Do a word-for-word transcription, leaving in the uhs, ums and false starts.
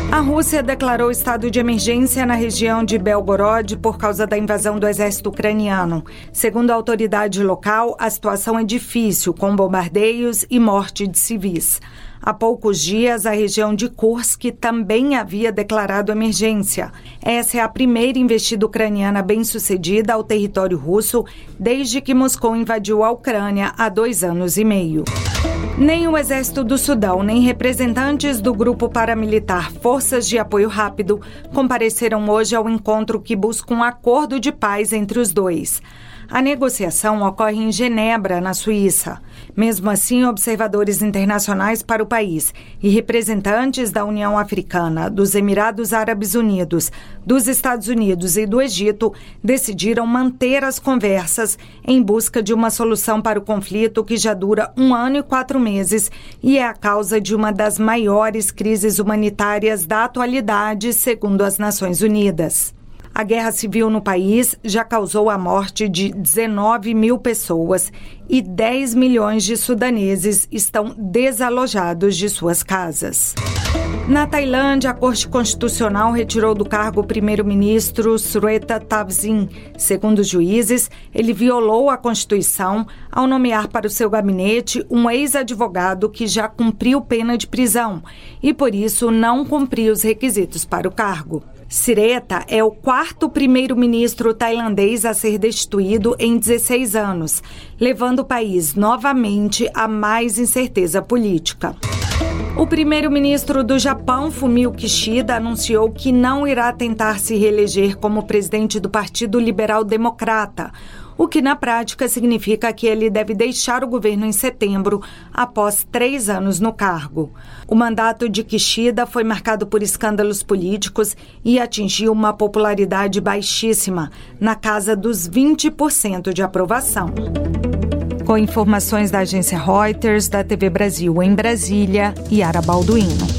A Rússia declarou estado de emergência na região de Belgorod por causa da invasão do exército ucraniano. Segundo a autoridade local, a situação é difícil, com bombardeios e morte de civis. Há poucos dias, a região de Kursk também havia declarado emergência. Essa é a primeira investida ucraniana bem-sucedida ao território russo desde que Moscou invadiu a Ucrânia há dois anos e meio. Nem o Exército do Sudão, nem representantes do grupo paramilitar Forças de Apoio Rápido compareceram hoje ao encontro que busca um acordo de paz entre os dois. A negociação ocorre em Genebra, na Suíça. Mesmo assim, observadores internacionais para o país e representantes da União Africana, dos Emirados Árabes Unidos, dos Estados Unidos e do Egito decidiram manter as conversas em busca de uma solução para o conflito que já dura um ano e quatro meses e é a causa de uma das maiores crises humanitárias da atualidade, segundo as Nações Unidas. A guerra civil no país já causou a morte de dezenove mil pessoas e dez milhões de sudaneses estão desalojados de suas casas. Na Tailândia, a Corte Constitucional retirou do cargo o primeiro-ministro Srettha Thavisin. Segundo os juízes, ele violou a Constituição ao nomear para o seu gabinete um ex-advogado que já cumpriu pena de prisão e, por isso, não cumpriu os requisitos para o cargo. Srettha é o quarto primeiro-ministro tailandês a ser destituído em dezesseis anos, levando o país novamente a mais incerteza política. O primeiro-ministro do Japão, Fumio Kishida, anunciou que não irá tentar se reeleger como presidente do Partido Liberal Democrata, o que na prática significa que ele deve deixar o governo em setembro, após três anos no cargo. O mandato de Kishida foi marcado por escândalos políticos e atingiu uma popularidade baixíssima, na casa dos vinte por cento de aprovação. Com informações da agência Reuters, da T V Brasil em Brasília, Yara Balduino.